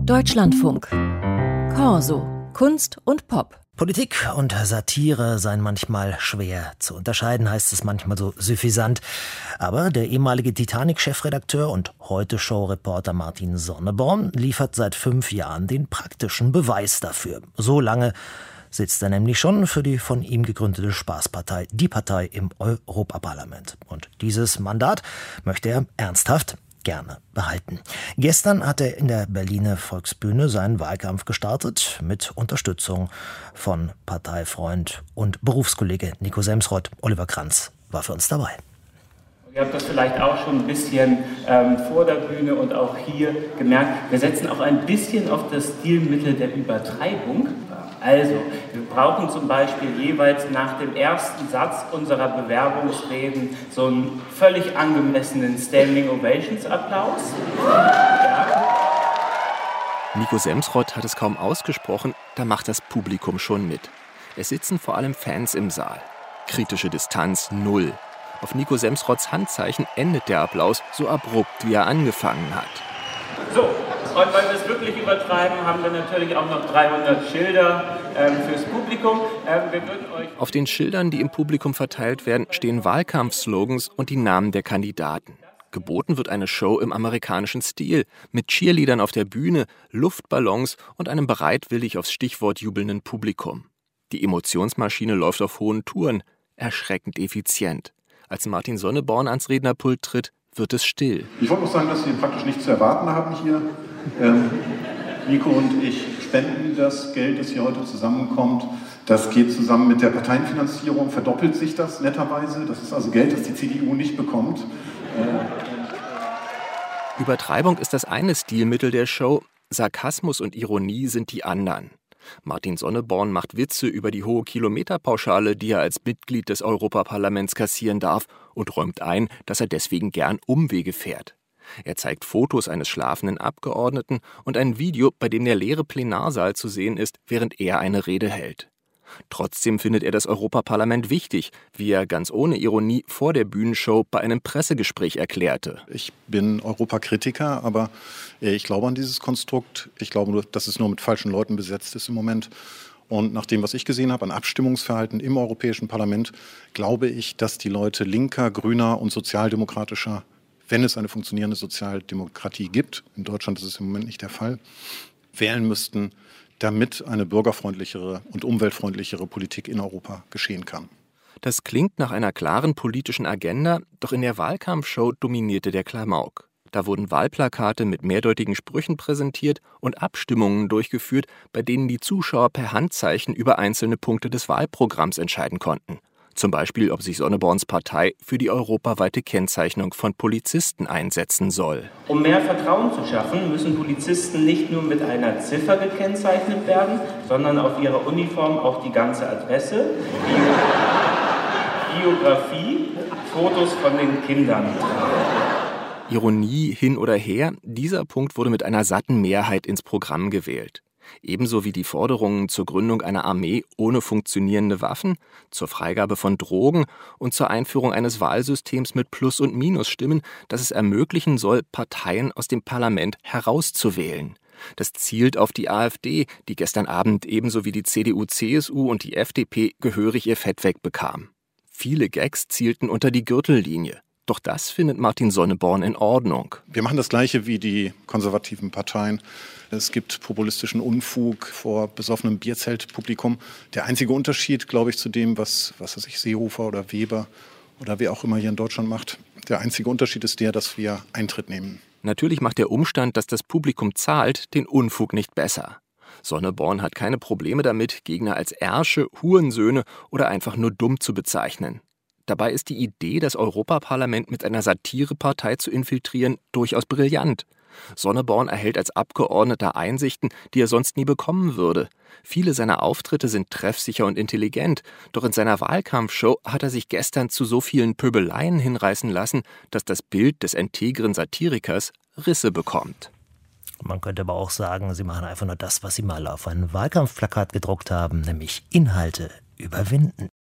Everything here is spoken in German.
Deutschlandfunk. Corso. Kunst und Pop. Politik und Satire seien manchmal schwer zu unterscheiden, heißt es manchmal so suffisant. Aber der ehemalige Titanic-Chefredakteur und Heute-Show-Reporter Martin Sonneborn liefert seit 5 Jahren den praktischen Beweis dafür. So lange sitzt er nämlich schon für die von ihm gegründete Spaßpartei, die Partei im Europaparlament. Und dieses Mandat möchte er ernsthaft gerne behalten. Gestern hat er in der Berliner Volksbühne seinen Wahlkampf gestartet, mit Unterstützung von Parteifreund und Berufskollege Nico Semsrott. Oliver Kranz war für uns dabei. Ihr habt das vielleicht auch schon ein bisschen vor der Bühne und auch hier gemerkt. Wir setzen auch ein bisschen auf das Stilmittel der Übertreibung. Also, wir brauchen zum Beispiel jeweils nach dem ersten Satz unserer Bewerbungsreden so einen völlig angemessenen Standing Ovations Applaus. Ja. Nico Semsrott hat es kaum ausgesprochen, da macht das Publikum schon mit. Es sitzen vor allem Fans im Saal. Kritische Distanz 0. Auf Nico Semsrotts Handzeichen endet der Applaus so abrupt, wie er angefangen hat. So, und weil wir es wirklich übertreiben, haben wir natürlich auch noch 300 Schilder fürs Publikum. Wir würden euch Auf den Schildern, die im Publikum verteilt werden, stehen Wahlkampfslogans und die Namen der Kandidaten. Geboten wird eine Show im amerikanischen Stil, mit Cheerleadern auf der Bühne, Luftballons und einem bereitwillig aufs Stichwort jubelnden Publikum. Die Emotionsmaschine läuft auf hohen Touren, erschreckend effizient. Als Martin Sonneborn ans Rednerpult tritt, wird es still. Ich wollte noch sagen, dass Sie praktisch nichts zu erwarten haben hier. Nico und ich spenden das Geld, das hier heute zusammenkommt. Das geht zusammen mit der Parteienfinanzierung, verdoppelt sich das netterweise. Das ist also Geld, das die CDU nicht bekommt. Übertreibung ist das eine Stilmittel der Show, Sarkasmus und Ironie sind die anderen. Martin Sonneborn macht Witze über die hohe Kilometerpauschale, die er als Mitglied des Europaparlaments kassieren darf, und räumt ein, dass er deswegen gern Umwege fährt. Er zeigt Fotos eines schlafenden Abgeordneten und ein Video, bei dem der leere Plenarsaal zu sehen ist, während er eine Rede hält. Trotzdem findet er das Europaparlament wichtig, wie er ganz ohne Ironie vor der Bühnenshow bei einem Pressegespräch erklärte. Ich bin Europakritiker, aber ich glaube an dieses Konstrukt. Ich glaube nur, dass es nur mit falschen Leuten besetzt ist im Moment. Und nach dem, was ich gesehen habe an Abstimmungsverhalten im Europäischen Parlament, glaube ich, dass die Leute linker, grüner und sozialdemokratischer, wenn es eine funktionierende Sozialdemokratie gibt, in Deutschland ist es im Moment nicht der Fall, wählen müssten, damit eine bürgerfreundlichere und umweltfreundlichere Politik in Europa geschehen kann. Das klingt nach einer klaren politischen Agenda, doch in der Wahlkampfshow dominierte der Klamauk. Da wurden Wahlplakate mit mehrdeutigen Sprüchen präsentiert und Abstimmungen durchgeführt, bei denen die Zuschauer per Handzeichen über einzelne Punkte des Wahlprogramms entscheiden konnten. Zum Beispiel, ob sich Sonneborns Partei für die europaweite Kennzeichnung von Polizisten einsetzen soll. Um mehr Vertrauen zu schaffen, müssen Polizisten nicht nur mit einer Ziffer gekennzeichnet werden, sondern auf ihrer Uniform auch die ganze Adresse, Biografie, Fotos von den Kindern. Ironie hin oder her, dieser Punkt wurde mit einer satten Mehrheit ins Programm gewählt. Ebenso wie die Forderungen zur Gründung einer Armee ohne funktionierende Waffen, zur Freigabe von Drogen und zur Einführung eines Wahlsystems mit Plus- und Minusstimmen, das es ermöglichen soll, Parteien aus dem Parlament herauszuwählen. Das zielt auf die AfD, die gestern Abend ebenso wie die CDU, CSU und die FDP gehörig ihr Fett wegbekam. Viele Gags zielten unter die Gürtellinie. Doch das findet Martin Sonneborn in Ordnung. Wir machen das Gleiche wie die konservativen Parteien. Es gibt populistischen Unfug vor besoffenem Bierzeltpublikum. Der einzige Unterschied, glaube ich, zu dem, was Seehofer oder Weber oder wer auch immer hier in Deutschland macht, der einzige Unterschied ist der, dass wir Eintritt nehmen. Natürlich macht der Umstand, dass das Publikum zahlt, den Unfug nicht besser. Sonneborn hat keine Probleme damit, Gegner als Ärsche, Hurensöhne oder einfach nur dumm zu bezeichnen. Dabei ist die Idee, das Europaparlament mit einer Satirepartei zu infiltrieren, durchaus brillant. Sonneborn erhält als Abgeordneter Einsichten, die er sonst nie bekommen würde. Viele seiner Auftritte sind treffsicher und intelligent, doch in seiner Wahlkampfshow hat er sich gestern zu so vielen Pöbeleien hinreißen lassen, dass das Bild des integren Satirikers Risse bekommt. Man könnte aber auch sagen, sie machen einfach nur das, was sie mal auf ein Wahlkampfplakat gedruckt haben, nämlich Inhalte überwinden.